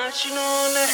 مجنونه.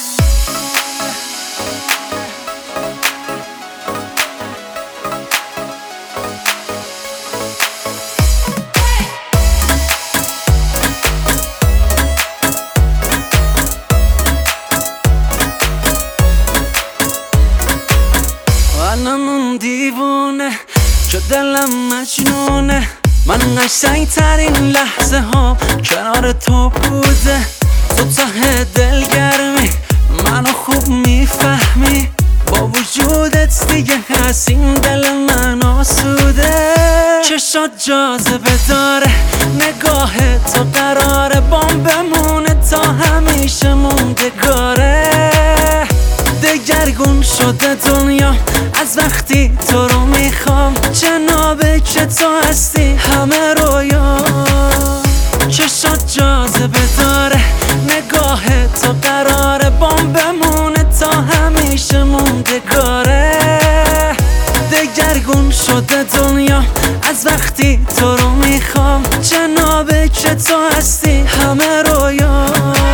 منم دیوونه که دلم مجنونه. من قشنگ ترین لحظه ها کنار تو بوده. تو ته دلگرمی منو خوب میفهمی، با وجودت دیگه هست این دل من آسوده. چشات جاذبه داره، نگاه تو قراره بام بمونه تا همیشه موندگاره. دگرگون شده دنیا از وقتی تو رو میخوام، جنابه که تو هستی همه رویا. چشات جاذبه داره، نگاه تو قراره بام بمونه تا همیشه موندگاره. دگرگون شده دنیا از وقتی تو رو میخوام، جنابه که تو هستی همه رویا.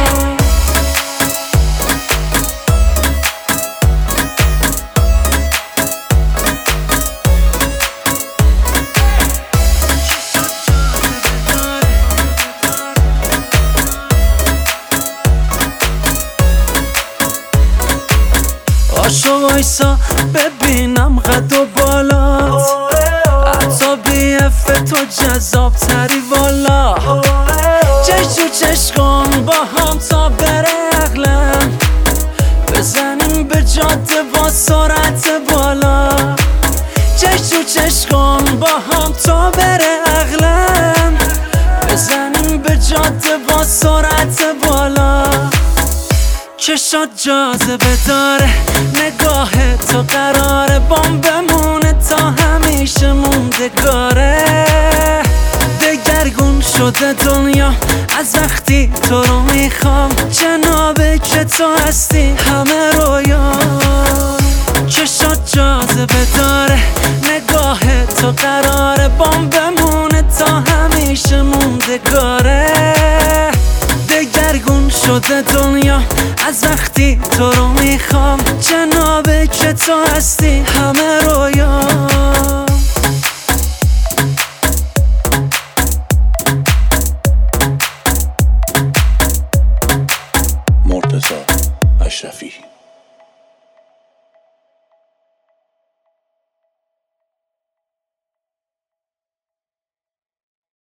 پاشو وایسا ببینم قد و بالات، حتی بیف تو جذاب تری والا. چش تو چش کن با هم تا بره عقلم، بزنیم به جاده با سرعت بالا. چش تو چش کن با هم تا بره عقلم، بزنیم به جاده با سرعت بالا. چشات جاذبه داره، نگاه تو قراره بام بمونه تا همیشه موندگاره. دگرگون شده دنیا از وقتی تو رو میخوام، جنابه که تو هستی همه رویا. چشات جاذبه داره، نگاه تو قراره بام بمونه تا همیشه موندگاره. دگرگون شده دنیا از وقتی تو رو میخوام، جنابه که تو هستی